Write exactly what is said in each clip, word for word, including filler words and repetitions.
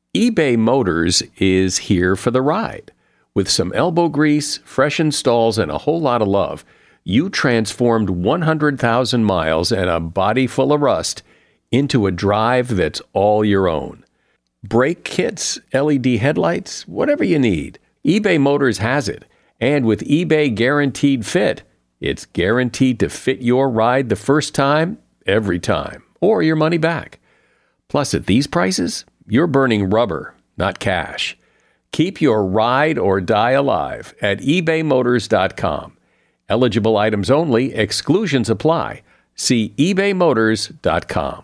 eBay Motors is here for the ride. With some elbow grease, fresh installs, and a whole lot of love, you transformed one hundred thousand miles and a body full of rust into a drive that's all your own. Brake kits, L E D headlights, whatever you need, eBay Motors has it. And with eBay Guaranteed Fit, it's guaranteed to fit your ride the first time, every time, or your money back. Plus, at these prices, you're burning rubber, not cash. Keep your ride or die alive at ebay motors dot com. Eligible items only, exclusions apply. See ebay motors dot com.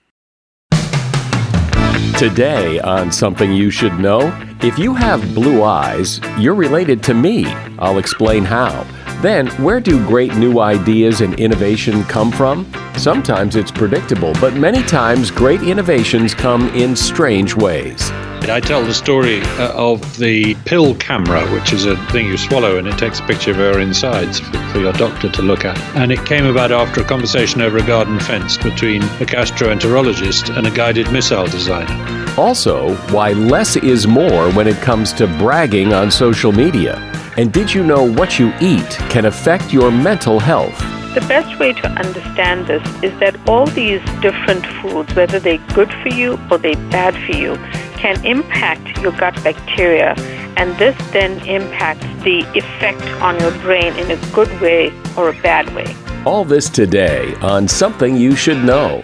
Today on Something You Should Know, if you have blue eyes, you're related to me. I'll explain how. Then, where do great new ideas and innovation come from? Sometimes it's predictable, but many times great innovations come in strange ways. I tell the story uh, of the pill camera, which is a thing you swallow and it takes a picture of your insides for, for your doctor to look at. And it came about after a conversation over a garden fence between a gastroenterologist and a guided missile designer. Also, why less is more when it comes to bragging on social media. And did you know what you eat can affect your mental health? The best way to understand this is that all these different foods, whether they're good for you or they're bad for you, can impact your gut bacteria, and this then impacts the effect on your brain in a good way or a bad way. All this today on Something You Should Know.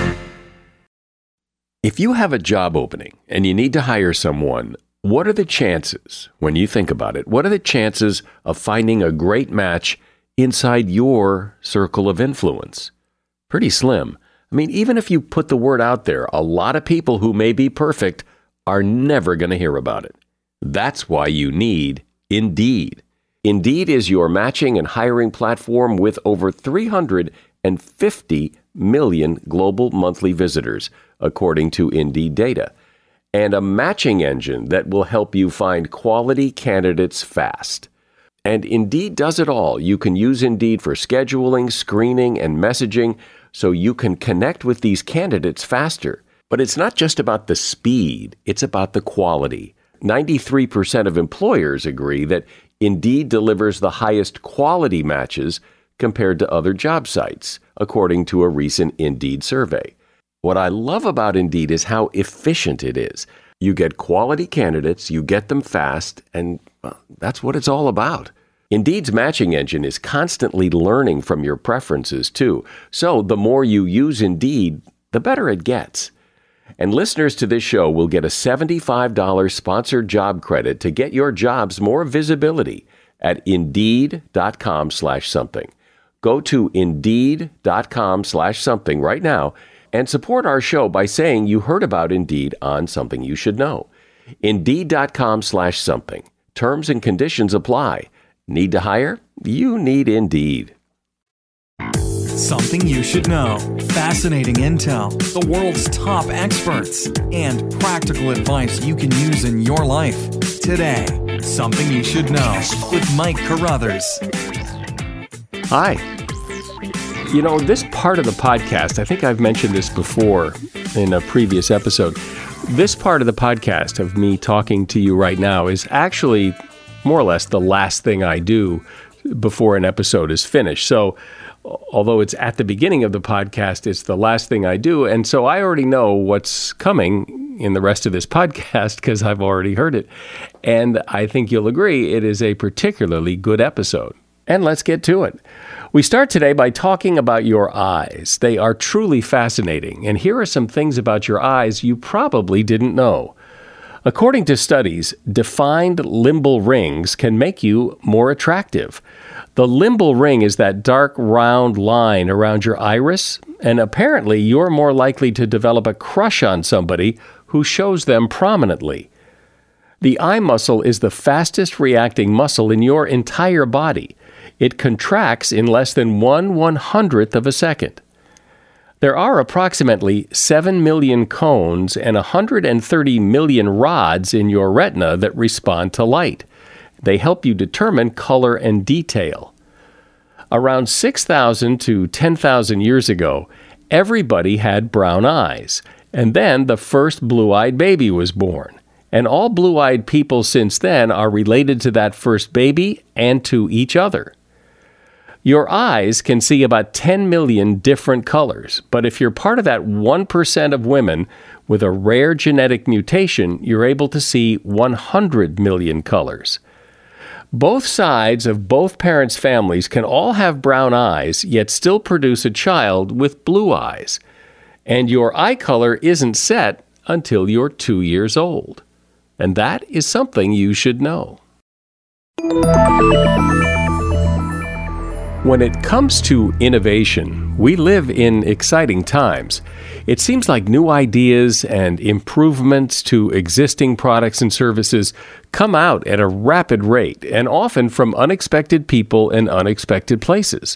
If you have a job opening and you need to hire someone, what are the chances, when you think about it, what are the chances of finding a great match inside your circle of influence? Pretty slim. I mean, even if you put the word out there, a lot of people who may be perfect are never going to hear about it. That's why you need Indeed. Indeed is your matching and hiring platform with over three hundred fifty million global monthly visitors, according to Indeed data, and a matching engine that will help you find quality candidates fast. And Indeed does it all. You can use Indeed for scheduling, screening, and messaging so you can connect with these candidates faster. But it's not just about the speed, it's about the quality. ninety-three percent of employers agree that Indeed delivers the highest quality matches compared to other job sites, according to a recent Indeed survey. What I love about Indeed is how efficient it is. You get quality candidates, you get them fast, and well, that's what it's all about. Indeed's matching engine is constantly learning from your preferences, too. So the more you use Indeed, the better it gets. And listeners to this show will get a seventy-five dollars sponsored job credit to get your jobs more visibility at Indeed.com slash something. Go to Indeed.com slash something right now and support our show by saying you heard about Indeed on Something You Should Know. Indeed.com slash something. Terms and conditions apply. Need to hire? You need Indeed. Something you should know. Fascinating intel, the world's top experts, and practical advice you can use in your life. Today, Something You Should Know with Mike Carruthers. Hi. You know, this part of the podcast, I think I've mentioned this before in a previous episode. This part of the podcast of me talking to you right now is actually more or less the last thing I do before an episode is finished. So although it's at the beginning of the podcast, it's the last thing I do. And so I already know what's coming in the rest of this podcast because I've already heard it. And I think you'll agree it is a particularly good episode. And let's get to it. We start today by talking about your eyes. They are truly fascinating. And here are some things about your eyes you probably didn't know. According to studies, defined limbal rings can make you more attractive. The limbal ring is that dark, round line around your iris, and apparently you're more likely to develop a crush on somebody who shows them prominently. The eye muscle is the fastest reacting muscle in your entire body. It contracts in less than one one-hundredth of a second. There are approximately seven million cones and one hundred thirty million rods in your retina that respond to light. They help you determine color and detail. Around six thousand to ten thousand years ago, everybody had brown eyes. And then the first blue-eyed baby was born. And all blue-eyed people since then are related to that first baby and to each other. Your eyes can see about ten million different colors, but if you're part of that one percent of women with a rare genetic mutation, you're able to see one hundred million colors. Both sides of both parents' families can all have brown eyes, yet still produce a child with blue eyes. And your eye color isn't set until you're two years old. And that is something you should know. When it comes to innovation, we live in exciting times. It seems like new ideas and improvements to existing products and services come out at a rapid rate and often from unexpected people and unexpected places.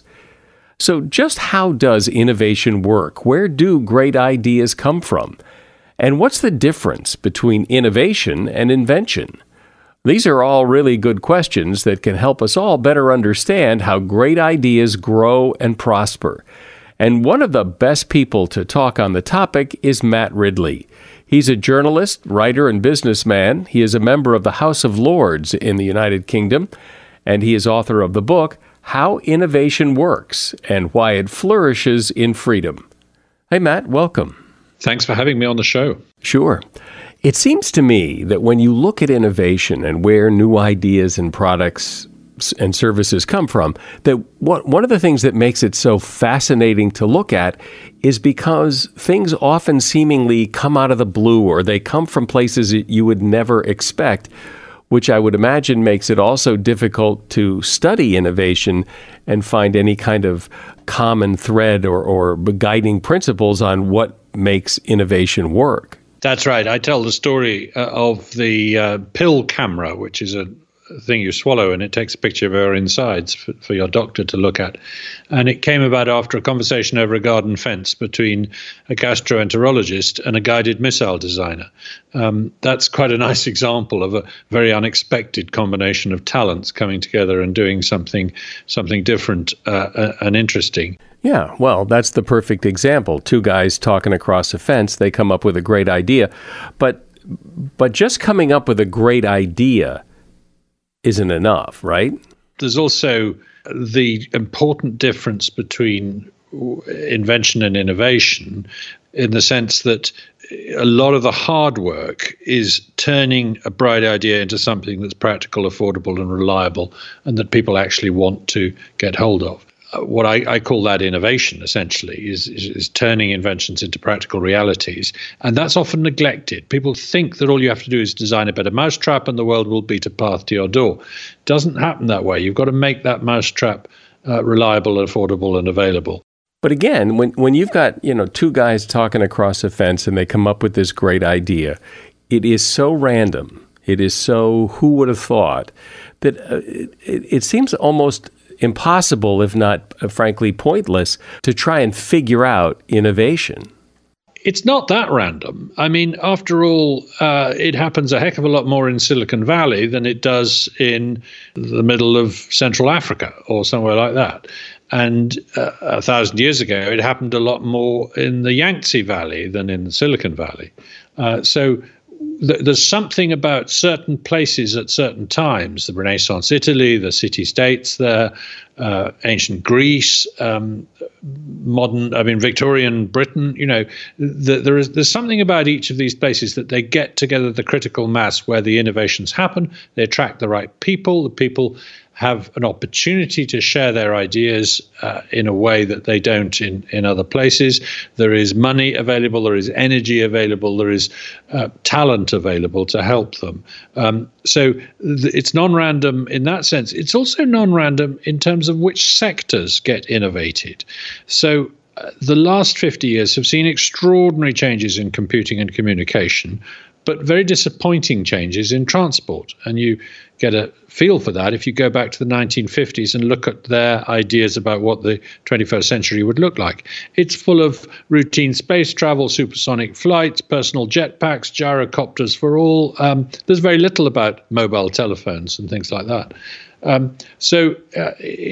So just how does innovation work? Where do great ideas come from? And what's the difference between innovation and invention? These are all really good questions that can help us all better understand how great ideas grow and prosper. And one of the best people to talk on the topic is Matt Ridley. He's a journalist, writer, and businessman. He is a member of the House of Lords in the United Kingdom, and he is author of the book, How Innovation Works and Why It Flourishes in Freedom. Hey, Matt, welcome. Thanks for having me on the show. Sure. It seems to me that when you look at innovation and where new ideas and products and services come from, that what, one of the things that makes it so fascinating to look at is because things often seemingly come out of the blue or they come from places that you would never expect, which I would imagine makes it also difficult to study innovation and find any kind of common thread or, or guiding principles on what makes innovation work. That's right. I tell the story uh, of the uh, pill camera, which is a thing you swallow and it takes a picture of your insides for, for your doctor to look at. And it came about after a conversation over a garden fence between a gastroenterologist and a guided missile designer. Um, that's quite a nice example of a very unexpected combination of talents coming together and doing something something different uh, and interesting. Yeah, well, that's the perfect example. Two guys talking across a fence, they come up with a great idea. But but just coming up with a great idea isn't enough, right? There's also the important difference between invention and innovation in the sense that a lot of the hard work is turning a bright idea into something that's practical, affordable, and reliable, and that people actually want to get hold of. What I, I call that innovation, essentially, is, is, is turning inventions into practical realities. And that's often neglected. People think that all you have to do is design a better mousetrap and the world will beat a path to your door. It doesn't happen that way. You've got to make that mousetrap uh, reliable, affordable, and available. But again, when, when you've got, you know, two guys talking across a fence and they come up with this great idea, it is so random. It is so who would have thought that uh, it, it seems almost impossible, if not, uh, frankly, pointless, to try and figure out innovation. It's not that random. I mean, after all, uh, it happens a heck of a lot more in Silicon Valley than it does in the middle of Central Africa or somewhere like that. And uh, a thousand years ago, it happened a lot more in the Yangtze Valley than in the Silicon Valley. Uh, so th- there's something about certain places at certain times, the Renaissance Italy, the city-states there, uh, ancient Greece, um, modern, I mean, Victorian Britain, you know, the, there is there's something about each of these places that they get together the critical mass where the innovations happen. They attract the right people. The people have an opportunity to share their ideas uh, in a way that they don't in, in other places. There is money available, there is energy available, there is uh, talent available to help them. Um, so th- it's non-random in that sense. It's also non-random in terms of which sectors get innovated. So uh, the last fifty years have seen extraordinary changes in computing and communication, but very disappointing changes in transport. And you get a feel for that if you go back to the nineteen fifties and look at their ideas about what the twenty-first century would look like. It's full of routine space travel, supersonic flights, personal jetpacks, gyrocopters for all. Um, there's very little about mobile telephones and things like that. Um, so, uh,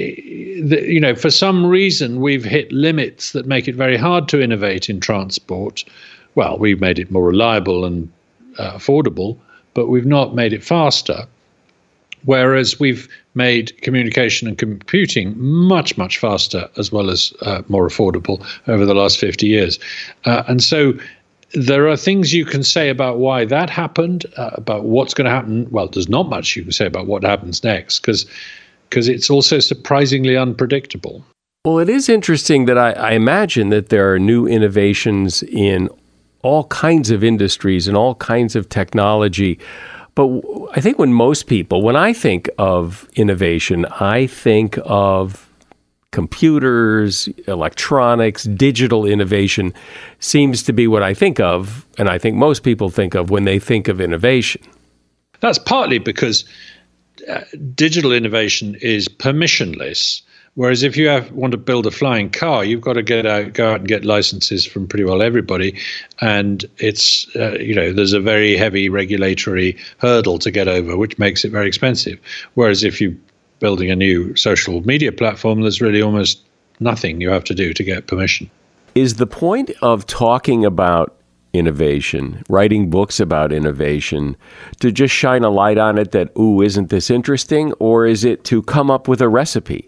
the, you know, for some reason, we've hit limits that make it very hard to innovate in transport. well, we've made it more reliable and uh, affordable, but we've not made it faster. Whereas we've made communication and computing much, much faster as well as uh, more affordable over the last fifty years. Uh, and so there are things you can say about why that happened, uh, about what's going to happen. Well, there's not much you can say about what happens next because because it's also surprisingly unpredictable. Well, it is interesting that I, I imagine that there are new innovations in all kinds of industries and all kinds of technology. But I think when most people, when I think of innovation, I think of computers, electronics, digital innovation seems to be what I think of, and I think most people think of when they think of innovation. That's partly because uh, digital innovation is permissionless. Whereas if you have, want to build a flying car, you've got to get out, go out and get licenses from pretty well everybody, and it's uh, you know there's a very heavy regulatory hurdle to get over, which makes it very expensive. Whereas if you're building a new social media platform, there's really almost nothing you have to do to get permission. Is the point of talking about innovation, writing books about innovation, to just shine a light on it that, ooh, isn't this interesting, or is it to come up with a recipe?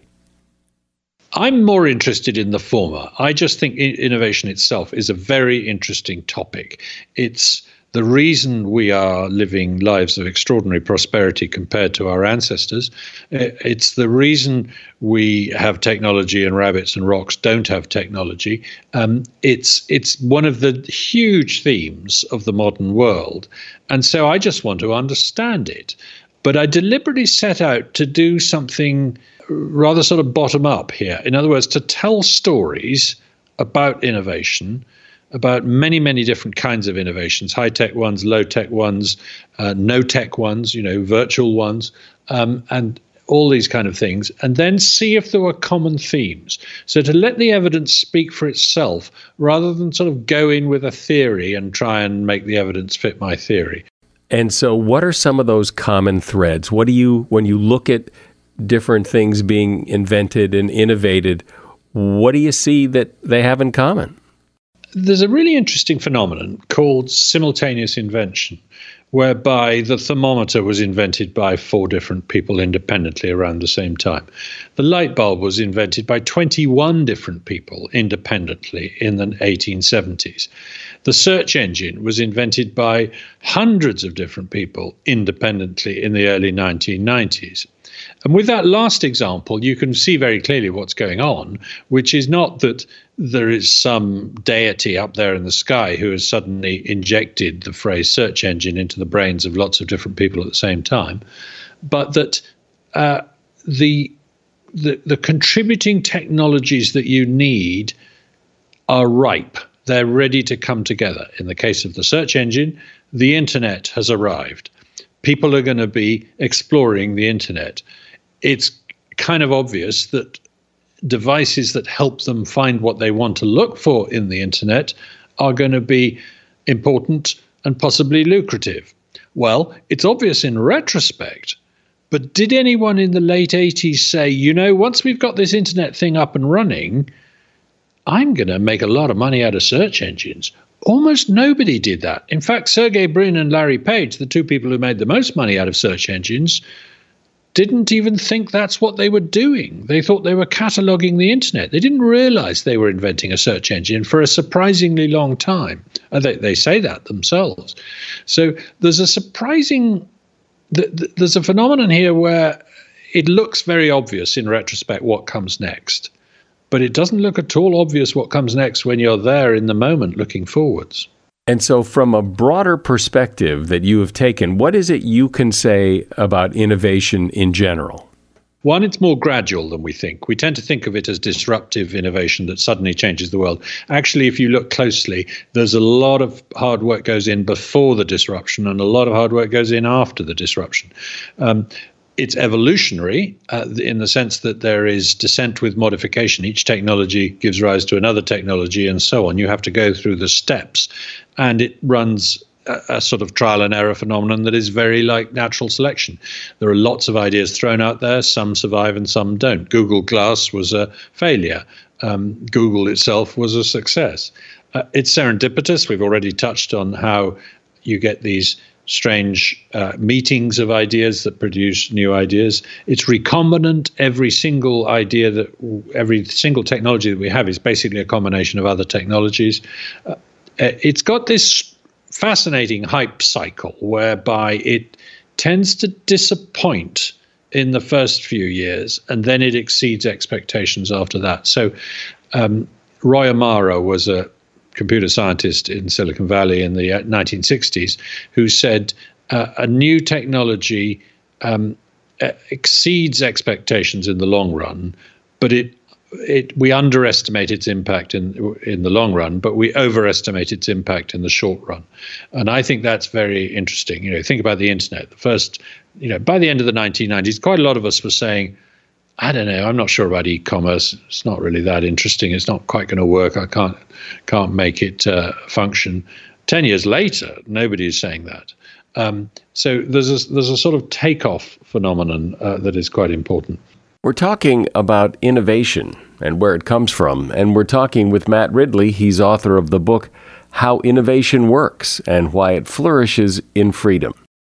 I'm more interested in the former. I just think innovation itself is a very interesting topic. It's the reason we are living lives of extraordinary prosperity compared to our ancestors. It's the reason we have technology and rabbits and rocks don't have technology. Um, it's it's one of the huge themes of the modern world. And so I just want to understand it. But I deliberately set out to do something rather sort of bottom up here. In other words, to tell stories about innovation, about many, many different kinds of innovations, high-tech ones, low-tech ones, uh, no-tech ones, you know, virtual ones, um, and all these kind of things, and then see if there were common themes. So to let the evidence speak for itself rather than sort of go in with a theory and try and make the evidence fit my theory. And so what are some of those common threads? What do you, when you look at different things being invented and innovated, what do you see that they have in common? There's a really interesting phenomenon called simultaneous invention, whereby the thermometer was invented by four different people independently around the same time. The light bulb was invented by twenty-one different people independently in the eighteen seventies. The search engine was invented by hundreds of different people independently in the early nineteen nineties. And with that last example, you can see very clearly what's going on, which is not that there is some deity up there in the sky who has suddenly injected the phrase search engine into the brains of lots of different people at the same time, but that uh, the, the the contributing technologies that you need are ripe. They're ready to come together. In the case of the search engine, the internet has arrived. People are going to be exploring the internet. It's kind of obvious that devices that help them find what they want to look for in the internet are going to be important and possibly lucrative. Well, it's obvious in retrospect, but did anyone in the late eighties say, you know, once we've got this internet thing up and running, I'm going to make a lot of money out of search engines? Almost nobody did that. In fact, Sergey Brin and Larry Page, the two people who made the most money out of search engines, didn't even think that's what they were doing. They thought they were cataloging the internet. They didn't realize they were inventing a search engine for a surprisingly long time. And they, they say that themselves. So there's a surprising, there's a phenomenon here where it looks very obvious in retrospect what comes next. But it doesn't look at all obvious what comes next when you're there in the moment looking forwards. And so from a broader perspective that you have taken, what is it you can say about innovation in general? One, it's more gradual than we think. We tend to think of it as disruptive innovation that suddenly changes the world. Actually, if you look closely, there's a lot of hard work goes in before the disruption and a lot of hard work goes in after the disruption. Um, It's evolutionary uh, in the sense that there is descent with modification. Each technology gives rise to another technology and so on. You have to go through the steps, and it runs a, a sort of trial and error phenomenon that is very like natural selection. There are lots of ideas thrown out there. Some survive and some don't. Google Glass was a failure. Um, Google itself was a success. Uh, it's serendipitous. We've already touched on how you get these strange uh, meetings of ideas that produce new ideas. It's recombinant. Every single idea that, every single technology that we have is basically a combination of other technologies. Uh, it's got this fascinating hype cycle whereby it tends to disappoint in the first few years, and then it exceeds expectations after that. So um, Roy Amara was a computer scientist in Silicon Valley in the nineteen sixties who said uh, a new technology um, exceeds expectations in the long run, but it it we underestimate its impact in in the long run, but we overestimate its impact in the short run. And I think that's very interesting. You know, think about the internet. The first, you know, by the end of the nineteen nineties, quite a lot of us were saying, I don't know, I'm not sure about e-commerce. It's not really that interesting. It's not quite going to work. I can't can't make it uh, function. Ten years later, nobody is saying that. Um, so there's a, there's a sort of takeoff phenomenon uh, that is quite important. We're talking about innovation and where it comes from. And we're talking with Matt Ridley. He's author of the book, How Innovation Works and Why It Flourishes in Freedom.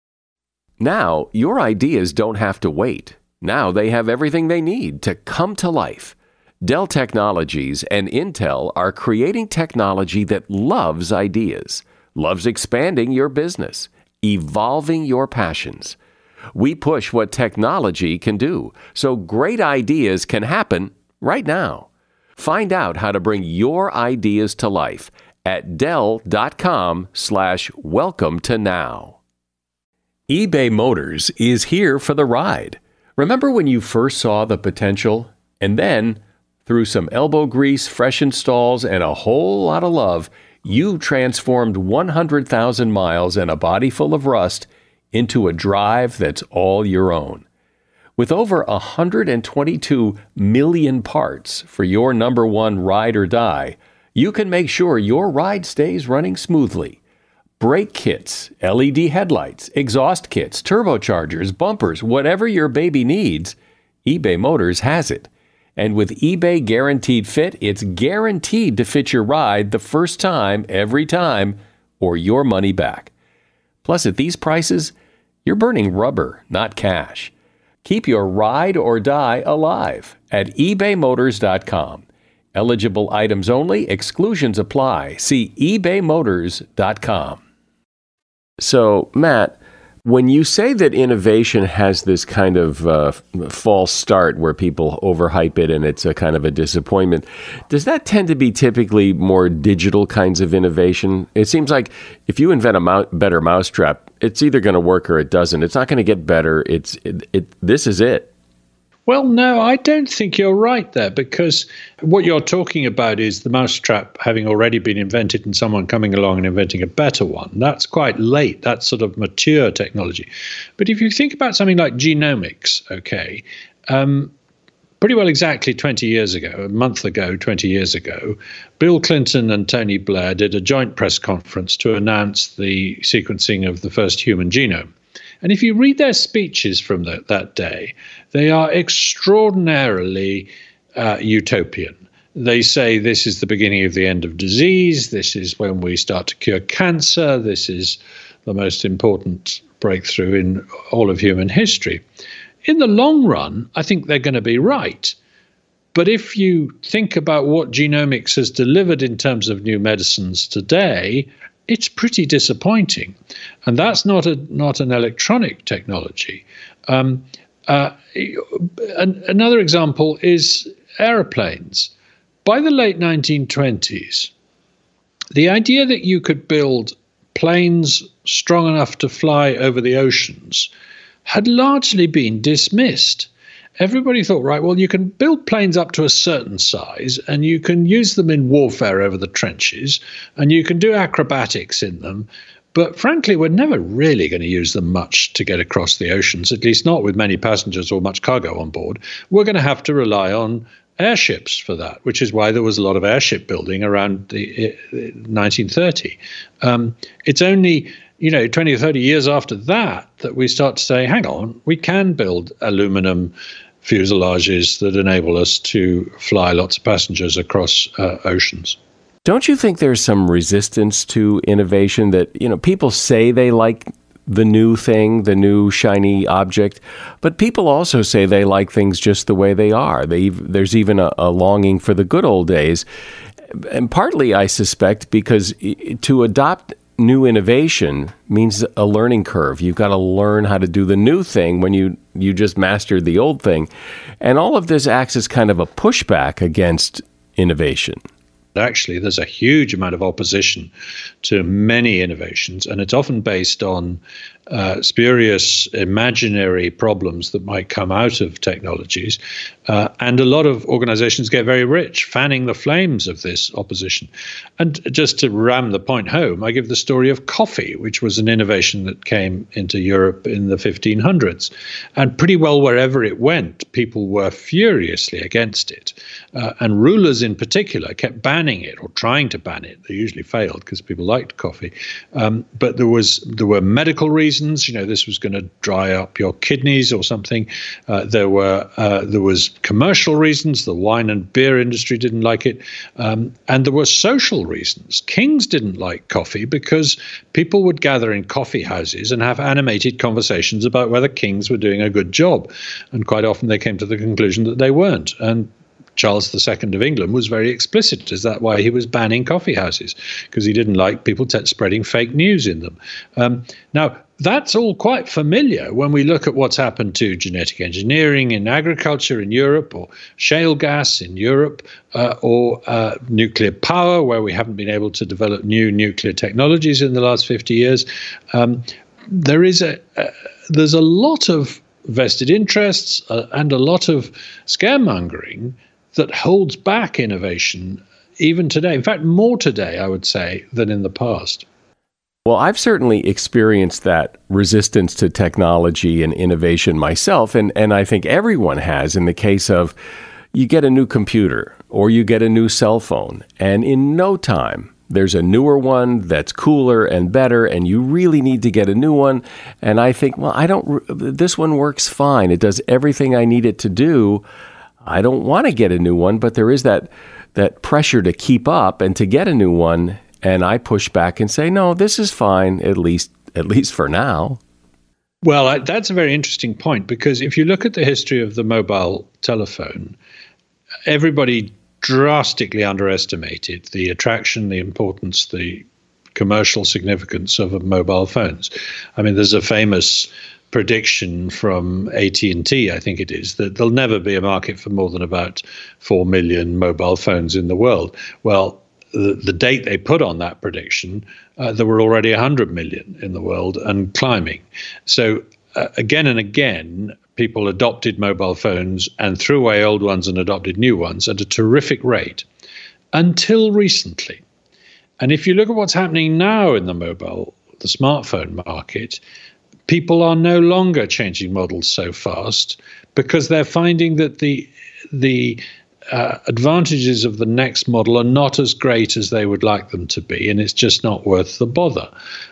Now, your ideas don't have to wait. Now they have everything they need to come to life. Dell Technologies and Intel are creating technology that loves ideas, loves expanding your business, evolving your passions. We push what technology can do, so great ideas can happen right now. Find out how to bring your ideas to life at Dell.com slash welcome to now. eBay Motors is here for the ride. Remember when you first saw the potential? And then, through some elbow grease, fresh installs, and a whole lot of love, you transformed one hundred thousand miles and a body full of rust into a drive that's all your own. With over one hundred twenty-two million parts for your number one ride or die, you can make sure your ride stays running smoothly. Brake kits, L E D headlights, exhaust kits, turbochargers, bumpers, whatever your baby needs, eBay Motors has it. And with eBay Guaranteed Fit, it's guaranteed to fit your ride the first time, every time, or your money back. Plus, at these prices, you're burning rubber, not cash. Keep your ride or die alive at ebay motors dot com. Eligible items only. Exclusions apply. See ebay motors dot com. So, Matt, when you say that innovation has this kind of uh, false start where people overhype it and it's a kind of a disappointment, does that tend to be typically more digital kinds of innovation? It seems like if you invent a mou- better mousetrap, it's either going to work or it doesn't. It's not going to get better. It's it, it. This is it. Well, no, I don't think you're right there, because what you're talking about is the mousetrap having already been invented and someone coming along and inventing a better one. That's quite late. That's sort of mature technology. But if you think about something like genomics, okay, um, pretty well exactly twenty years ago, a month ago, twenty years ago, Bill Clinton and Tony Blair did a joint press conference to announce the sequencing of the first human genome. And if you read their speeches from the, that day, they are extraordinarily uh, utopian. They say this is the beginning of the end of disease. This is when we start to cure cancer. This is the most important breakthrough in all of human history. In the long run, I think they're going to be right. But if you think about what genomics has delivered in terms of new medicines today, it's pretty disappointing. And that's not a not an electronic technology. Um, uh, an, another example is aeroplanes. By the late nineteen twenties, the idea that you could build planes strong enough to fly over the oceans had largely been dismissed. Everybody thought, right, well, you can build planes up to a certain size and you can use them in warfare over the trenches and you can do acrobatics in them. But frankly, we're never really going to use them much to get across the oceans, at least not with many passengers or much cargo on board. We're going to have to rely on airships for that, which is why there was a lot of airship building around the uh, nineteen thirty. Um, it's only, you know, twenty or thirty years after that that we start to say, hang on, we can build aluminum fuselages that enable us to fly lots of passengers across uh, oceans. Don't you think there's some resistance to innovation that, you know, people say they like the new thing, the new shiny object, but people also say they like things just the way they are. They, there's even a, a longing for the good old days. And partly, I suspect, because to adopt new innovation means a learning curve. You've got to learn how to do the new thing when you, you just mastered the old thing. And all of this acts as kind of a pushback against innovation. Actually, there's a huge amount of opposition to many innovations, and it's often based on uh, spurious imaginary problems that might come out of technologies. Uh, and a lot of organizations get very rich fanning the flames of this opposition. And just to ram the point home, I give the story of coffee, which was an innovation that came into Europe in the fifteen hundreds. And pretty well wherever it went, people were furiously against it. Uh, and rulers in particular kept banning it or trying to ban it. They usually failed because people liked coffee. Um, but there was there were medical reasons. You know, this was going to dry up your kidneys or something. Uh, there were uh, there was commercial reasons. The wine and beer industry didn't like it. Um, and there were social reasons. Kings didn't like coffee because people would gather in coffee houses and have animated conversations about whether kings were doing a good job. And quite often they came to the conclusion that they weren't. And Charles the Second of England was very explicit. Is that why he was banning coffee houses? Because he didn't like people t- spreading fake news in them. Um, now, that's all quite familiar when we look at what's happened to genetic engineering in agriculture in Europe, or shale gas in Europe, uh, or uh, nuclear power, where we haven't been able to develop new nuclear technologies in the last fifty years. Um, there is a uh, there's a lot of vested interests uh, and a lot of scaremongering that holds back innovation even today. In fact, more today, I would say, than in the past. Well, I've certainly experienced that resistance to technology and innovation myself, and, and I think everyone has in the case of you get a new computer or you get a new cell phone, and in no time, there's a newer one that's cooler and better, and you really need to get a new one. And I think, well, I don't, this one works fine. It does everything I need it to do. I don't want to get a new one, but there is that that pressure to keep up and to get a new one. And I push back and say, no, this is fine, at least at least for now. Well, I, that's a very interesting point, because if you look at the history of the mobile telephone, everybody drastically underestimated the attraction, the importance, the commercial significance of mobile phones. I mean, there's a famous prediction from A T and T, I think it is, that there'll never be a market for more than about four million mobile phones in the world. Well, the, the date they put on that prediction, uh, there were already one hundred million in the world and climbing. So uh, again and again, people adopted mobile phones and threw away old ones and adopted new ones at a terrific rate until recently. And if you look at what's happening now in the mobile, the smartphone market, people are no longer changing models so fast because they're finding that the the uh, advantages of the next model are not as great as they would like them to be, and it's just not worth the bother.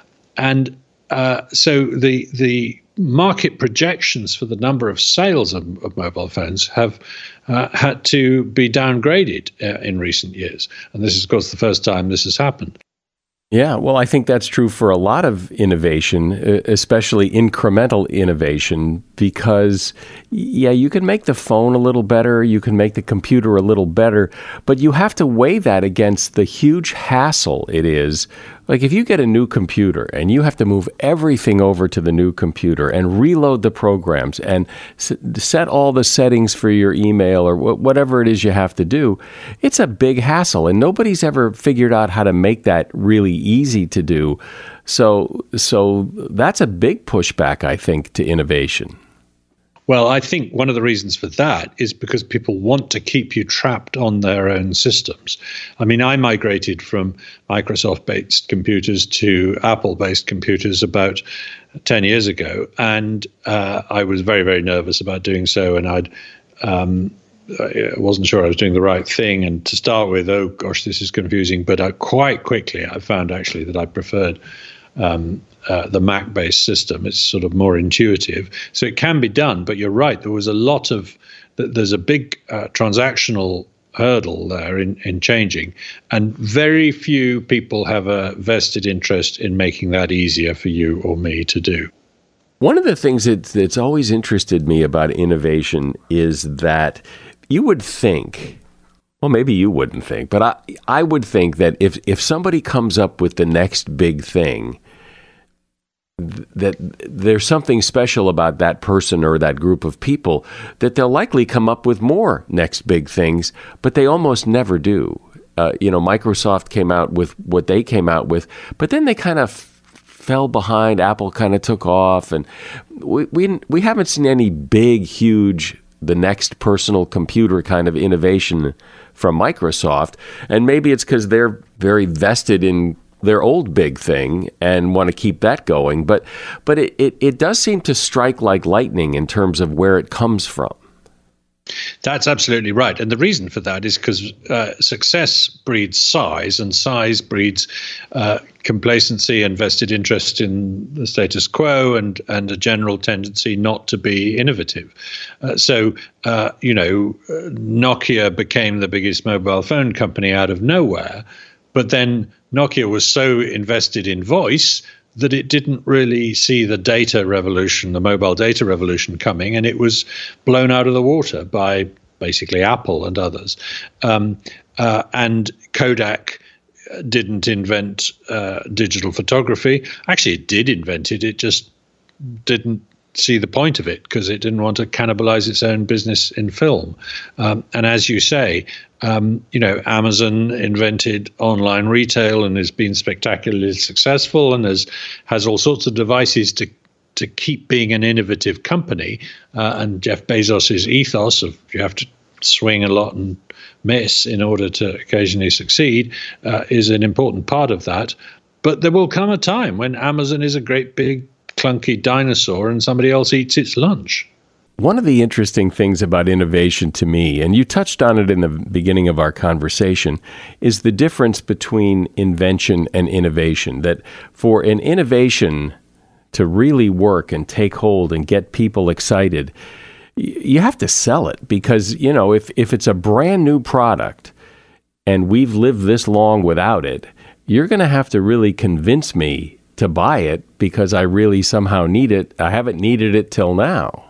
And uh, so the the market projections for the number of sales of, of mobile phones have uh, had to be downgraded uh, in recent years. And this is, of course, the first time this has happened. Yeah, well, I think that's true for a lot of innovation, especially incremental innovation, because, yeah, you can make the phone a little better, you can make the computer a little better, but you have to weigh that against the huge hassle it is. Like if you get a new computer and you have to move everything over to the new computer and reload the programs and set all the settings for your email or whatever it is you have to do, it's a big hassle. And nobody's ever figured out how to make that really easy to do. So, so that's a big pushback, I think, to innovation. Well, I think one of the reasons for that is because people want to keep you trapped on their own systems. I mean, I migrated from Microsoft-based computers to Apple-based computers about ten years ago, and uh, I was very, very nervous about doing so, and I'd um, I wasn't sure I was doing the right thing. And to start with, oh gosh, this is confusing. But I, quite quickly, I found actually that I preferred um, uh, the Mac-based system. It's sort of more intuitive. So it can be done. But you're right. There was a lot of, there's a big uh, transactional hurdle there in, in changing. And very few people have a vested interest in making that easier for you or me to do. One of the things that, that's always interested me about innovation is that you would think, well, maybe you wouldn't think, but I, I would think that if, if somebody comes up with the next big thing, th- that there's something special about that person or that group of people, that they'll likely come up with more next big things, but they almost never do. Uh, you know, Microsoft came out with what they came out with, but then they kind of fell behind. Apple kind of took off, and we, we we haven't seen any big, huge, the next personal computer kind of innovation from Microsoft. And maybe it's because they're very vested in their old big thing and want to keep that going. But but it, it, it does seem to strike like lightning in terms of where it comes from. That's absolutely right. And the reason for that is because uh, success breeds size, and size breeds uh, complacency and vested interest in the status quo, and, and a general tendency not to be innovative. Uh, so, uh, you know, Nokia became the biggest mobile phone company out of nowhere. But then Nokia was so invested in voice that it didn't really see the data revolution, the mobile data revolution coming, and it was blown out of the water by basically Apple and others. Um, uh, and Kodak didn't invent uh, digital photography. Actually, it did invent it. It just didn't see the point of it because it didn't want to cannibalize its own business in film. Um, and as you say, um, you know, Amazon invented online retail and has been spectacularly successful, and has has all sorts of devices to to keep being an innovative company. Uh, and Jeff Bezos's ethos of you have to swing a lot and miss in order to occasionally succeed uh, is an important part of that. But there will come a time when Amazon is a great big clunky dinosaur and somebody else eats its lunch. One of the interesting things about innovation to me, and you touched on it in the beginning of our conversation, is the difference between invention and innovation. That for an innovation to really work and take hold and get people excited, you have to sell it, because, you know, if, if it's a brand new product and we've lived this long without it, you're going to have to really convince me to buy it because I really somehow need it. I haven't needed it till now.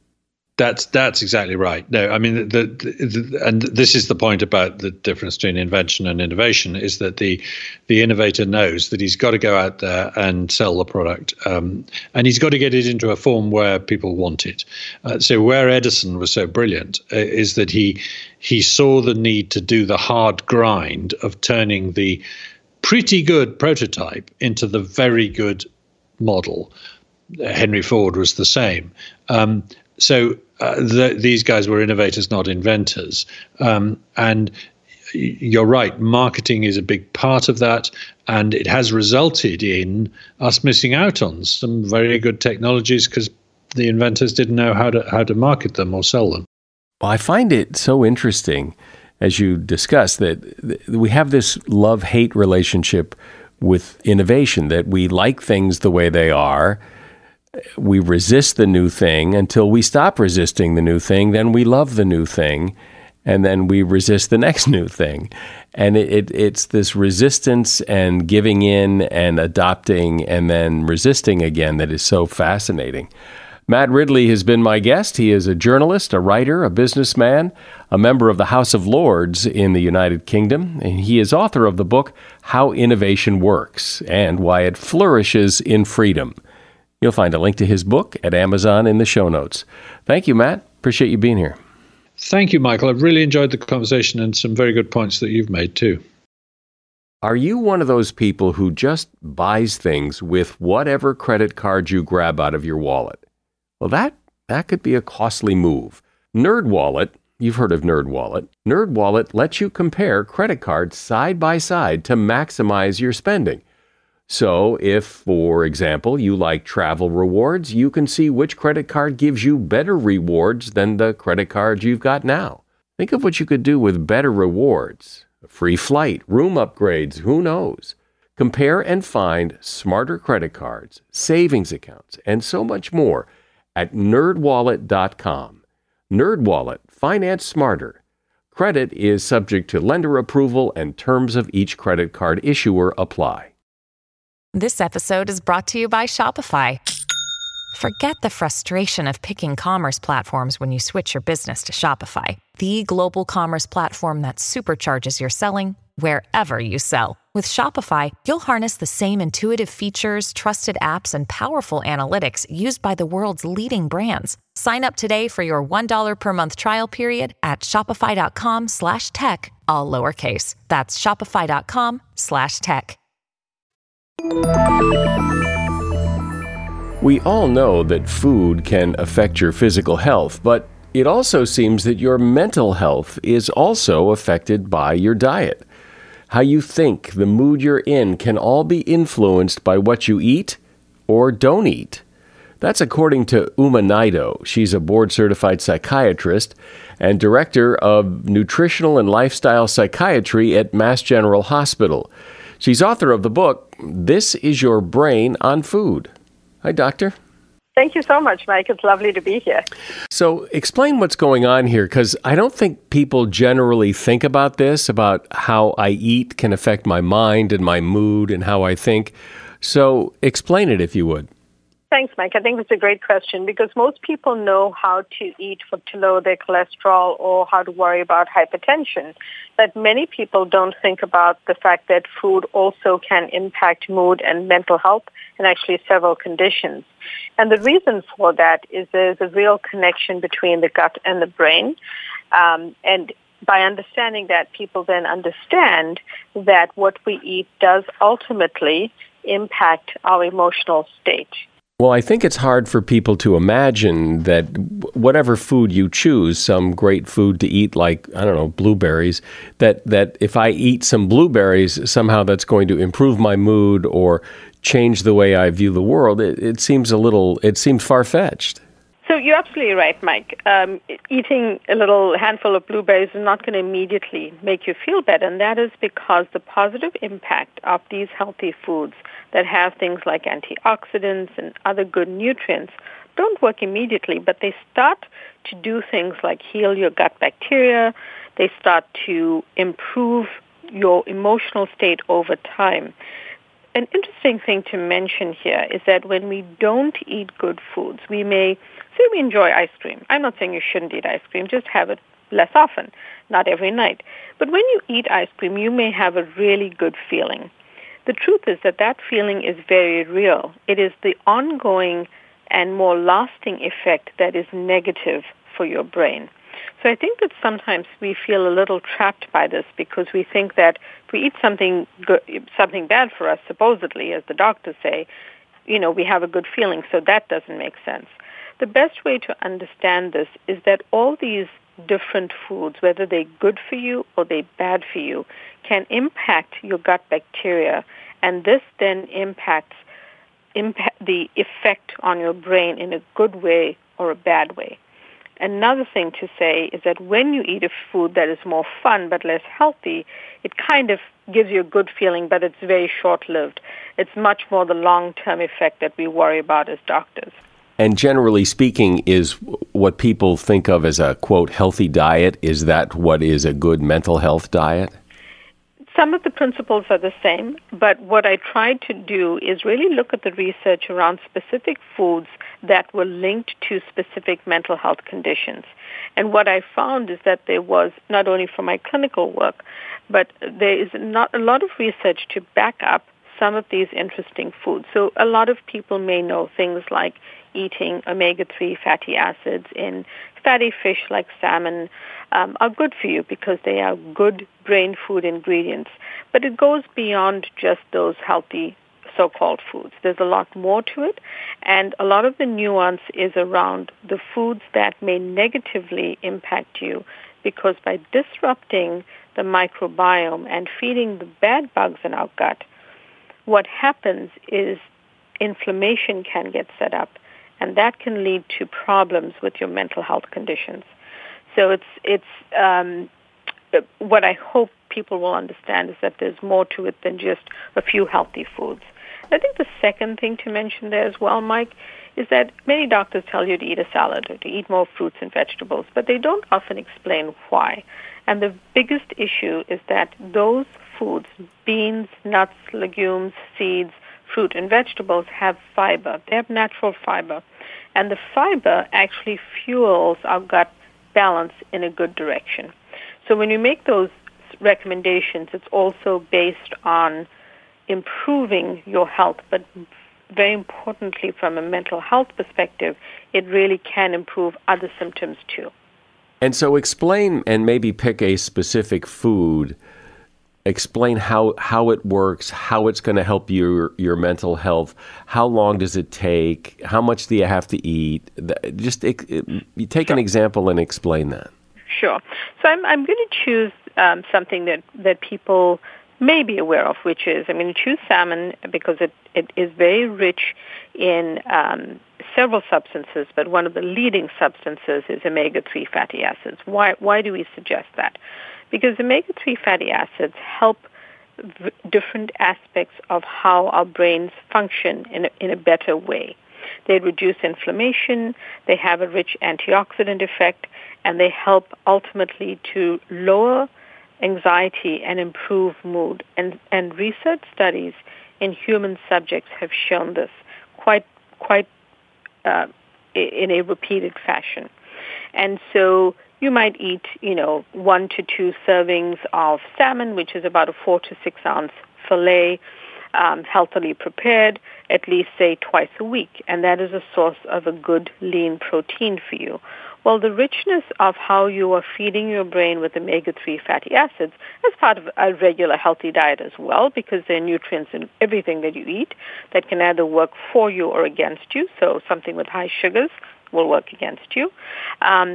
That's that's exactly right. No, I mean, the, the, the and this is the point about the difference between invention and innovation, is that the the innovator knows that he's got to go out there and sell the product, um, and he's got to get it into a form where people want it. Uh, so where Edison was so brilliant uh, is that he he saw the need to do the hard grind of turning the pretty good prototype into the very good model. Henry Ford was the same. Um, so uh, the, these guys were innovators, not inventors. Um, and you're right, marketing is a big part of that. And it has resulted in us missing out on some very good technologies because the inventors didn't know how to how to market them or sell them. Well, I find it so interesting, as you discussed, that we have this love-hate relationship with innovation, that we like things the way they are. We resist the new thing until we stop resisting the new thing. Then we love the new thing, and then we resist the next new thing. And it, it, it's this resistance and giving in and adopting and then resisting again that is so fascinating. Matt Ridley has been my guest. He is a journalist, a writer, a businessman, a member of the House of Lords in the United Kingdom, and he is author of the book, How Innovation Works and Why It Flourishes in Freedom. You'll find a link to his book at Amazon in the show notes. Thank you, Matt. Appreciate you being here. Thank you, Michael. I've really enjoyed the conversation and some very good points that you've made too. Are you one of those people who just buys things with whatever credit card you grab out of your wallet? Well, that, that could be a costly move. NerdWallet, you've heard of NerdWallet. NerdWallet lets you compare credit cards side by side to maximize your spending. So if, for example, you like travel rewards, you can see which credit card gives you better rewards than the credit card you've got now. Think of what you could do with better rewards. A free flight, room upgrades, who knows? Compare and find smarter credit cards, savings accounts, and so much more at nerd wallet dot com. NerdWallet, finance smarter. Credit is subject to lender approval and terms of each credit card issuer apply. This episode is brought to you by Shopify. Forget the frustration of picking commerce platforms when you switch your business to Shopify, the global commerce platform that supercharges your selling wherever you sell. With Shopify, you'll harness the same intuitive features, trusted apps, and powerful analytics used by the world's leading brands. Sign up today for your one dollar per month trial period at shopify.com slash tech, all lowercase. That's shopify.com slash tech. We all know that food can affect your physical health, but it also seems that your mental health is also affected by your diet. How you think, the mood you're in can all be influenced by what you eat or don't eat. That's according to Uma Naidoo. She's a board-certified psychiatrist and director of nutritional and lifestyle psychiatry at Mass General Hospital. She's author of the book, This Is Your Brain on Food. Hi, Doctor. Thank you so much, Mike. It's lovely to be here. So explain what's going on here, because I don't think people generally think about this, about how I eat can affect my mind and my mood and how I think. So explain it, if you would. Thanks, Mike. I think it's a great question because most people know how to eat for, to lower their cholesterol or how to worry about hypertension. But many people don't think about the fact that food also can impact mood and mental health and actually several conditions. And the reason for that is there's a real connection between the gut and the brain. Um, and by understanding that, people then understand that what we eat does ultimately impact our emotional state. Well, I think it's hard for people to imagine that whatever food you choose, some great food to eat like, I don't know, blueberries, that, that if I eat some blueberries, somehow that's going to improve my mood or change the way I view the world. It, it seems a little, it seems far-fetched. So you're absolutely right, Mike. Um, eating a little handful of blueberries is not going to immediately make you feel better, and that is because the positive impact of these healthy foods that have things like antioxidants and other good nutrients don't work immediately, but they start to do things like heal your gut bacteria. They start to improve your emotional state over time. An interesting thing to mention here is that when we don't eat good foods, we may say we enjoy ice cream. I'm not saying you shouldn't eat ice cream, just have it less often, not every night. But when you eat ice cream, you may have a really good feeling. The truth is that that feeling is very real. It is the ongoing and more lasting effect that is negative for your brain. So I think that sometimes we feel a little trapped by this because we think that if we eat something good, something bad for us, supposedly, as the doctors say, you know, we have a good feeling, so that doesn't make sense. The best way to understand this is that all these different foods, whether they're good for you or they're bad for you, can impact your gut bacteria, and this then impacts impact the effect on your brain in a good way or a bad way. Another thing to say is that when you eat a food that is more fun but less healthy, it kind of gives you a good feeling, but it's very short-lived. It's much more the long-term effect that we worry about as doctors. And generally speaking, is what people think of as a, quote, healthy diet, is that what is a good mental health diet? Some of the principles are the same, but what I tried to do is really look at the research around specific foods that were linked to specific mental health conditions. And what I found is that there was, not only from my clinical work, but there is not a lot of research to back up some of these interesting foods. So a lot of people may know things like eating omega three fatty acids in fatty fish like salmon um, are good for you because they are good brain food ingredients. But it goes beyond just those healthy so-called foods. There's a lot more to it, and a lot of the nuance is around the foods that may negatively impact you because by disrupting the microbiome and feeding the bad bugs in our gut, what happens is inflammation can get set up, and that can lead to problems with your mental health conditions. So it's it's um, what I hope people will understand is that there's more to it than just a few healthy foods. I think the second thing to mention there as well, Mike, is that many doctors tell you to eat a salad or to eat more fruits and vegetables, but they don't often explain why. And the biggest issue is that those foods, beans, nuts, legumes, seeds, fruit, and vegetables, have fiber. They have natural fiber. And the fiber actually fuels our gut balance in a good direction. So when you make those recommendations, it's also based on improving your health, but very importantly, from a mental health perspective, it really can improve other symptoms too. And so explain, and maybe pick a specific food, explain how, how it works, how it's going to help your, your mental health, how long does it take, how much do you have to eat? Just it, it, you take Sure. an example and explain that. Sure. So I'm, I'm going to choose um, something that, that people may be aware of, which is I'm going to choose salmon because it, it is very rich in um, several substances, but one of the leading substances is omega three fatty acids. Why, why do we suggest that? Because omega three fatty acids help v- different aspects of how our brains function in a, in a better way. They reduce inflammation, they have a rich antioxidant effect, and they help ultimately to lower anxiety and improve mood. And, and research studies in human subjects have shown this quite, quite uh, in a repeated fashion. And so you might eat, you know, one to two servings of salmon, which is about a four to six ounce fillet, um, healthily prepared, at least, say, twice a week. And that is a source of a good lean protein for you. Well, the richness of how you are feeding your brain with omega three fatty acids as part of a regular healthy diet as well, because there are nutrients in everything that you eat that can either work for you or against you. So something with high sugars will work against you. Um,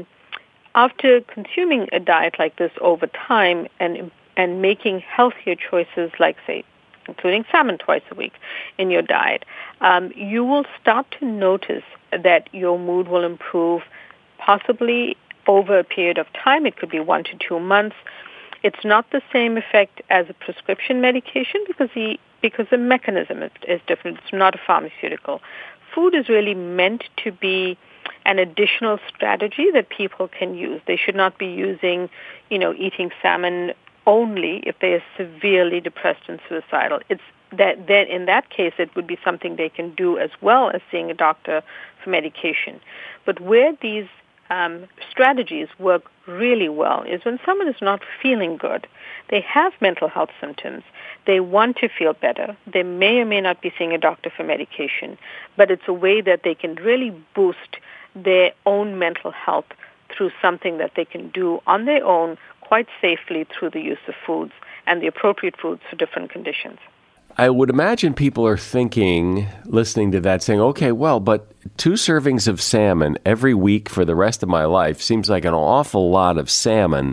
after consuming a diet like this over time and and making healthier choices like, say, including salmon twice a week in your diet, um, you will start to notice that your mood will improve possibly over a period of time. It could be one to two months. It's not the same effect as a prescription medication because the because the mechanism is, is different. It's not a pharmaceutical. Food is really meant to be an additional strategy that people can use. They should not be using, you know, eating salmon only if they are severely depressed and suicidal. It's that then in that case it would be something they can do as well as seeing a doctor for medication. But where these um, strategies work really well is when someone is not feeling good. They have mental health symptoms. They want to feel better. They may or may not be seeing a doctor for medication, but it's a way that they can really boost their own mental health through something that they can do on their own quite safely through the use of foods and the appropriate foods for different conditions. I would imagine people are thinking, listening to that, saying, okay, well, but two servings of salmon every week for the rest of my life seems like an awful lot of salmon.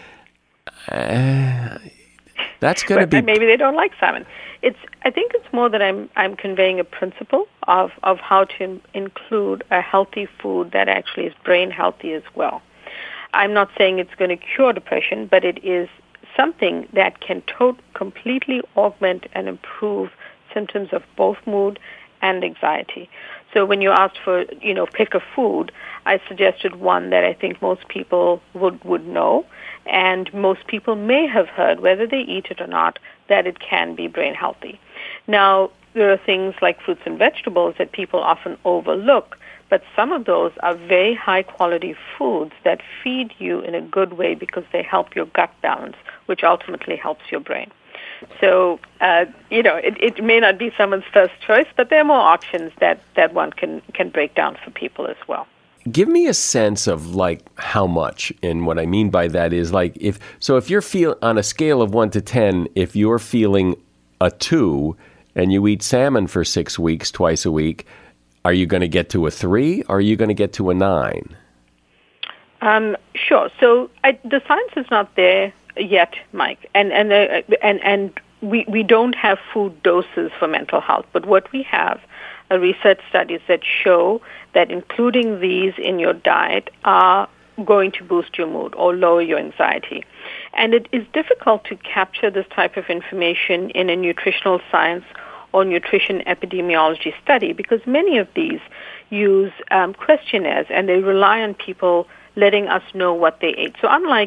Uh, that's going to be... Maybe they don't like salmon. It's. I think it's more that I'm I'm conveying a principle of, of how to include a healthy food that actually is brain healthy as well. I'm not saying it's going to cure depression, but it is something that can to- completely augment and improve symptoms of both mood and anxiety. So when you asked for, you know, pick a food, I suggested one that I think most people would, would know, and most people may have heard, whether they eat it or not, that it can be brain healthy. Now, there are things like fruits and vegetables that people often overlook, but some of those are very high-quality foods that feed you in a good way because they help your gut balance, which ultimately helps your brain. So, uh, you know, it, it may not be someone's first choice, but there are more options that, that one can, can break down for people as well. Give me a sense of, like, how much, and what I mean by that is, like, if so if you're feel on a scale of one to ten, if you're feeling a two and you eat salmon for six weeks twice a week, are you going to get to a three, or are you going to get to a nine? Um, sure. So I, the science is not there yet, Mike, and and uh, and and we we don't have food doses for mental health. But what we have are research studies that show that including these in your diet are going to boost your mood or lower your anxiety. And it is difficult to capture this type of information in a nutritional science or nutrition epidemiology study because many of these use um, questionnaires and they rely on people letting us know what they ate. So unlike,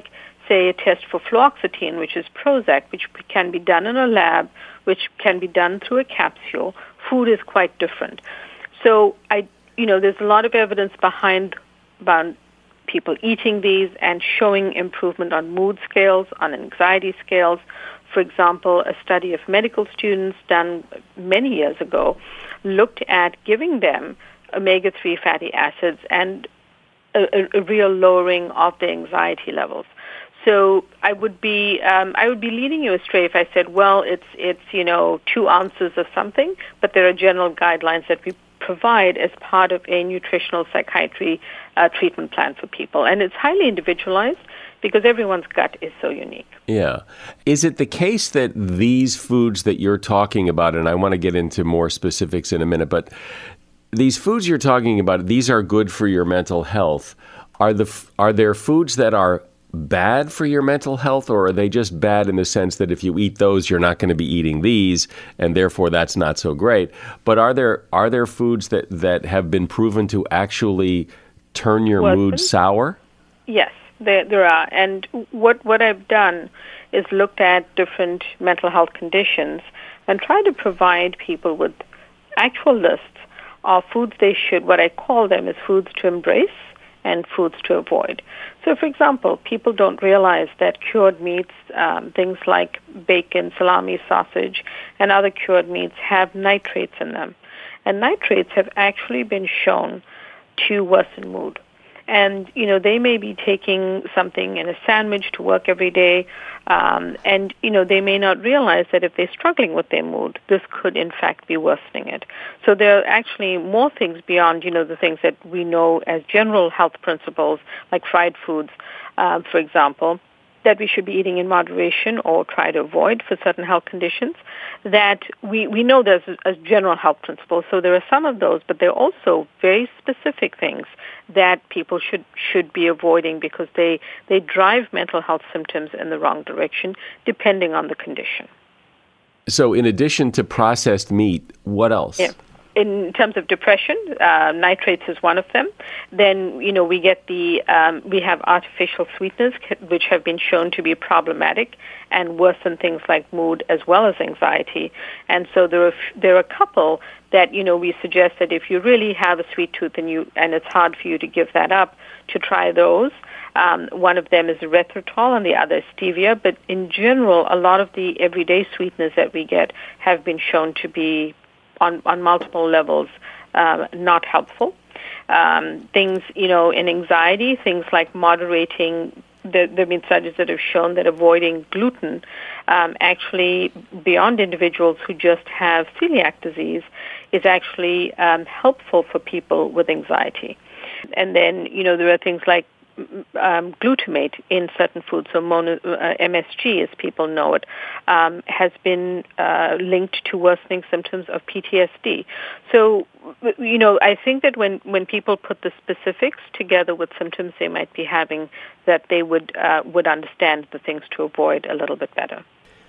say, a test for fluoxetine, which is Prozac, which can be done in a lab, which can be done through a capsule, food is quite different. So, I, you know, there's a lot of evidence behind about people eating these and showing improvement on mood scales, on anxiety scales. For example, a study of medical students done many years ago looked at giving them omega three fatty acids and a, a, a real lowering of the anxiety levels. So I would be um, I would be leading you astray if I said, well, it's it's you know two ounces of something, but there are general guidelines that we provide as part of a nutritional psychiatry uh, treatment plan for people, and it's highly individualized because everyone's gut is so unique. Yeah. Is it the case that these foods that you're talking about, and I want to get into more specifics in a minute, but these foods you're talking about, these are good for your mental health. Are the are there foods that are bad for your mental health, or are they just bad in the sense that if you eat those, you're not going to be eating these, and therefore that's not so great? But are there are there foods that, that have been proven to actually turn your Worsen? mood sour? Yes, there, there are. And what, what I've done is looked at different mental health conditions and tried to provide people with actual lists of foods they should, what I call them is foods to embrace and foods to avoid. So, for example, people don't realize that cured meats, um, things like bacon, salami, sausage, and other cured meats have nitrates in them. And nitrates have actually been shown to worsen mood. And, you know, they may be taking something in a sandwich to work every day, um, and, you know, they may not realize that if they're struggling with their mood, this could, in fact, be worsening it. So there are actually more things beyond, you know, the things that we know as general health principles, like fried foods, uh, for example, that we should be eating in moderation or try to avoid for certain health conditions, that we, we know there's a, a general health principle. So there are some of those, but there are also very specific things that people should should be avoiding because they, they drive mental health symptoms in the wrong direction, depending on the condition. So in addition to processed meat, what else? Yeah. In terms of depression, uh, nitrates is one of them. Then, you know, we get the, um, we have artificial sweeteners, which have been shown to be problematic and worsen things like mood as well as anxiety. And so there are, there are a couple that, you know, we suggest that if you really have a sweet tooth and you, and it's hard for you to give that up, to try those. Um, one of them is erythritol and the other is stevia. But in general, a lot of the everyday sweeteners that we get have been shown to be on, on multiple levels, um, not helpful. Um, things, you know, in anxiety, things like moderating, there, there have been studies that have shown that avoiding gluten um, actually, beyond individuals who just have celiac disease, is actually um, helpful for people with anxiety. And then, you know, there are things like Um, glutamate in certain foods, so mono, uh, M S G, as people know it, um, has been uh, linked to worsening symptoms of P T S D. So, you know, I think that when, when people put the specifics together with symptoms they might be having, that they would uh, would understand the things to avoid a little bit better.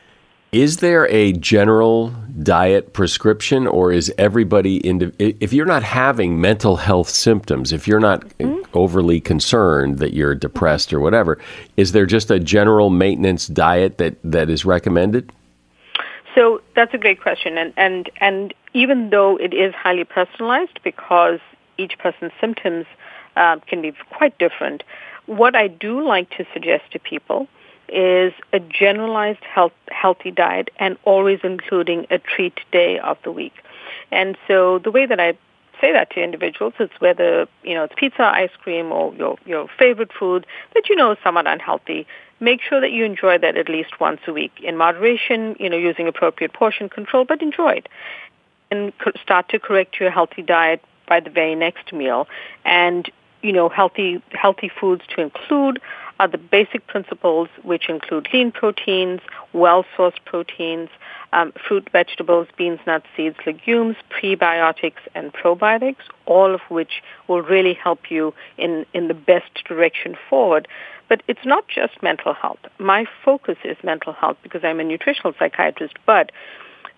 Is there a general diet prescription, or is everybody, in, if you're not having mental health symptoms, if you're not mm-hmm. overly concerned that you're depressed or whatever, is there just a general maintenance diet that, that is recommended? So that's a great question. And, and, and even though it is highly personalized because each person's symptoms uh, can be quite different, what I do like to suggest to people is a generalized health, healthy diet and always including a treat day of the week. And so the way that I say that to individuals is whether, you know, it's pizza, ice cream, or your, your favorite food that you know is somewhat unhealthy, make sure that you enjoy that at least once a week in moderation, you know, using appropriate portion control, but enjoy it. And start to correct your healthy diet by the very next meal. And, you know, healthy healthy foods to include are the basic principles, which include lean proteins, well-sourced proteins, um, fruit, vegetables, beans, nuts, seeds, legumes, prebiotics, and probiotics, all of which will really help you in, in the best direction forward. But it's not just mental health. My focus is mental health because I'm a nutritional psychiatrist, but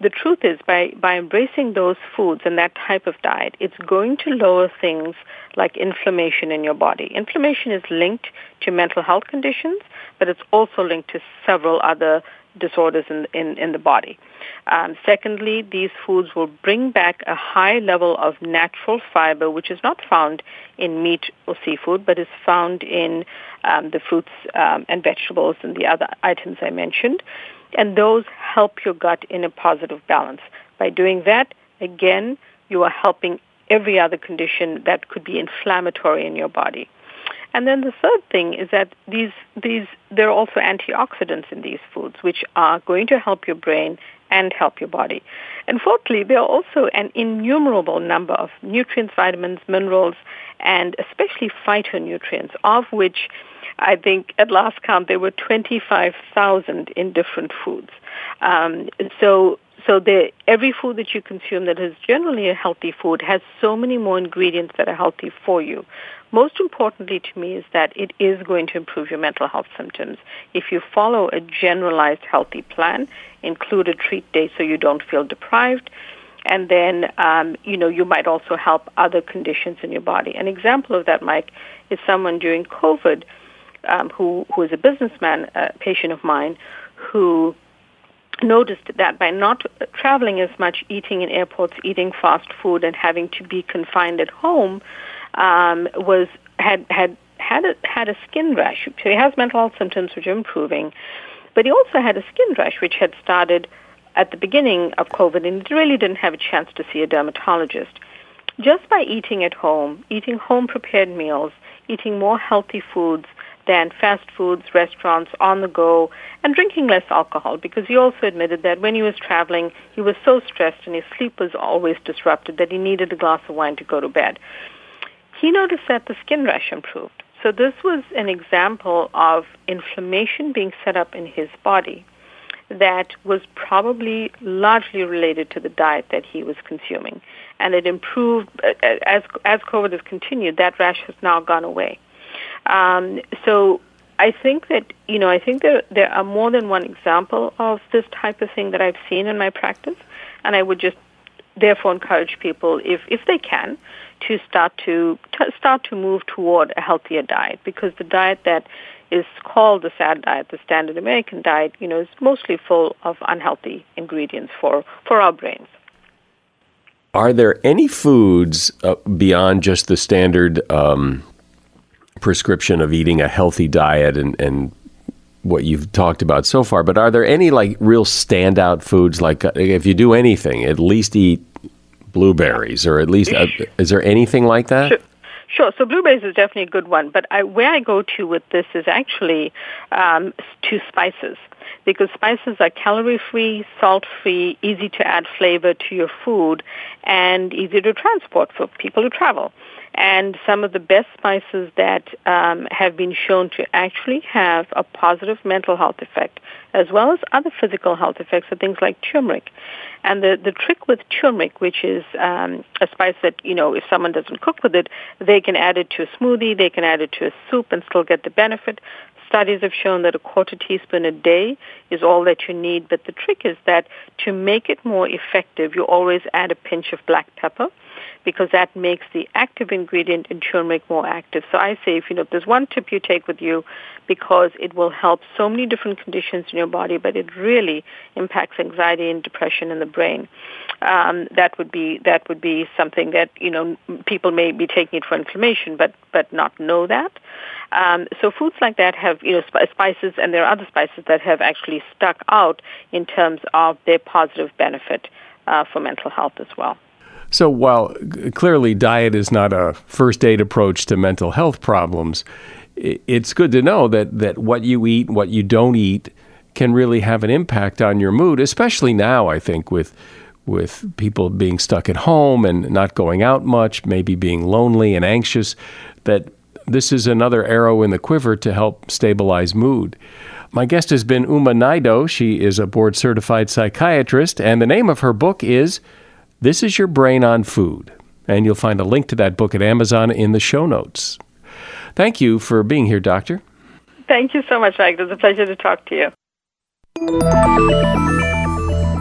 the truth is, by, by embracing those foods and that type of diet, it's going to lower things like inflammation in your body. Inflammation is linked to mental health conditions, but it's also linked to several other disorders in, in, in the body. Um, secondly, these foods will bring back a high level of natural fiber, which is not found in meat or seafood, but is found in um, the fruits um, and vegetables and the other items I mentioned. And those help your gut in a positive balance. By doing that, again, you are helping every other condition that could be inflammatory in your body. And then the third thing is that these these there are also antioxidants in these foods, which are going to help your brain and help your body. And fourthly, there are also an innumerable number of nutrients, vitamins, minerals, and especially phytonutrients, of which I think at last count there were twenty-five thousand in different foods. Um, so So the, every food that you consume that is generally a healthy food has so many more ingredients that are healthy for you. Most importantly to me is that it is going to improve your mental health symptoms. If you follow a generalized healthy plan, include a treat day so you don't feel deprived, and then, um, you know, you might also help other conditions in your body. An example of that, Mike, is someone during COVID um, who, who is a businessman, a patient of mine, who noticed that by not traveling as much, eating in airports, eating fast food, and having to be confined at home, um, was had had had a, had a skin rash. So he has mental health symptoms which are improving, but he also had a skin rash which had started at the beginning of COVID, and he really didn't have a chance to see a dermatologist. Just by eating at home, eating home-prepared meals, eating more healthy foods than fast foods, restaurants, on the go, and drinking less alcohol, because he also admitted that when he was traveling, he was so stressed and his sleep was always disrupted that he needed a glass of wine to go to bed. He noticed that the skin rash improved. So this was an example of inflammation being set up in his body that was probably largely related to the diet that he was consuming. And it improved, as as COVID has continued, that rash has now gone away. Um, so I think that, you know, I think there there are more than one example of this type of thing that I've seen in my practice, and I would just therefore encourage people, if, if they can, to start to, to start to move toward a healthier diet, because the diet that is called the SAD diet, the standard American diet, you know, is mostly full of unhealthy ingredients for, for our brains. Are there any foods uh, beyond just the standard um, prescription of eating a healthy diet and, and what you've talked about so far, but are there any like real standout foods, like uh, if you do anything, at least eat blueberries, or at least, uh, is there anything like that? Sure. Sure. So blueberries is definitely a good one. But I, where I go to with this is actually um, to spices, because spices are calorie-free, salt-free, easy to add flavor to your food, and easy to transport for people who travel. And some of the best spices that um, have been shown to actually have a positive mental health effect, as well as other physical health effects, are things like turmeric. And the, the trick with turmeric, which is um, a spice that, you know, if someone doesn't cook with it, they can add it to a smoothie, they can add it to a soup and still get the benefit. Studies have shown that a quarter teaspoon a day is all that you need. But the trick is that to make it more effective, you always add a pinch of black pepper, because that makes the active ingredient in turmeric more active. So I say, if you know, if there's one tip you take with you, because it will help so many different conditions in your body, but it really impacts anxiety and depression in the brain. Um, that would be that would be something that, you know, people may be taking it for inflammation, but but not know that. Um, so foods like that have, you know, sp- spices, and there are other spices that have actually stuck out in terms of their positive benefit uh, for mental health as well. So while clearly diet is not a first aid approach to mental health problems, it's good to know that, that what you eat, what you don't eat, can really have an impact on your mood, especially now, I think, with with people being stuck at home and not going out much, maybe being lonely and anxious, that this is another arrow in the quiver to help stabilize mood. My guest has been Uma Naidoo. She is a board-certified psychiatrist, and the name of her book is This Is Your Brain on Food. And you'll find a link to that book at Amazon in the show notes. Thank you for being here, Doctor. Thank you so much, Mike. It was a pleasure to talk to you.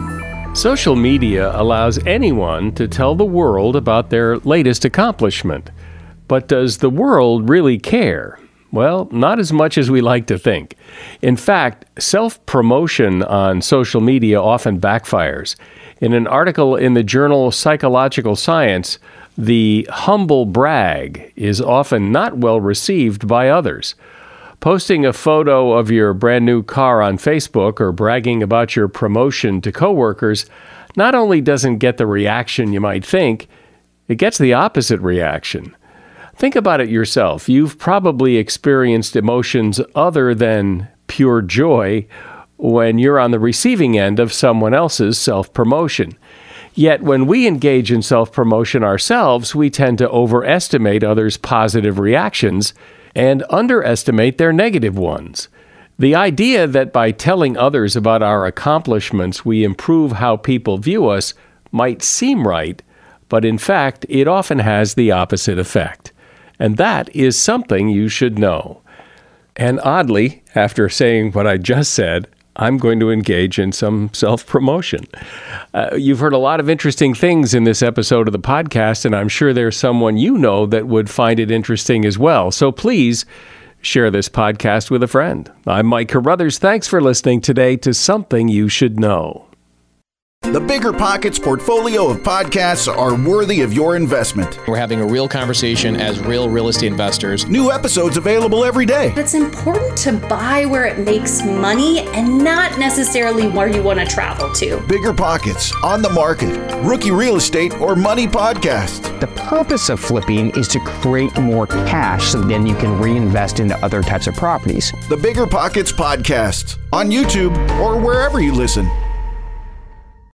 Social media allows anyone to tell the world about their latest accomplishment. But does the world really care? Well, not as much as we like to think. In fact, self-promotion on social media often backfires. In an article in the journal Psychological Science, the humble brag is often not well received by others. Posting a photo of your brand new car on Facebook or bragging about your promotion to coworkers not only doesn't get the reaction you might think, it gets the opposite reaction. Think about it yourself. You've probably experienced emotions other than pure joy when you're on the receiving end of someone else's self-promotion. Yet when we engage in self-promotion ourselves, we tend to overestimate others' positive reactions and underestimate their negative ones. The idea that by telling others about our accomplishments we improve how people view us might seem right, but in fact it often has the opposite effect. And that is something you should know. And oddly, after saying what I just said, I'm going to engage in some self-promotion. Uh, you've heard a lot of interesting things in this episode of the podcast, and I'm sure there's someone you know that would find it interesting as well. So please share this podcast with a friend. I'm Mike Carruthers. Thanks for listening today to Something You Should Know. The Bigger Pockets portfolio of podcasts are worthy of your investment. We're having a real conversation as real real estate investors. New episodes available every day. It's important to buy where it makes money and not necessarily where you want to travel to. Bigger Pockets, On the Market, Rookie Real Estate, or Money Podcast. The purpose of flipping is to create more cash so then you can reinvest into other types of properties. The Bigger Pockets Podcast on YouTube or wherever you listen.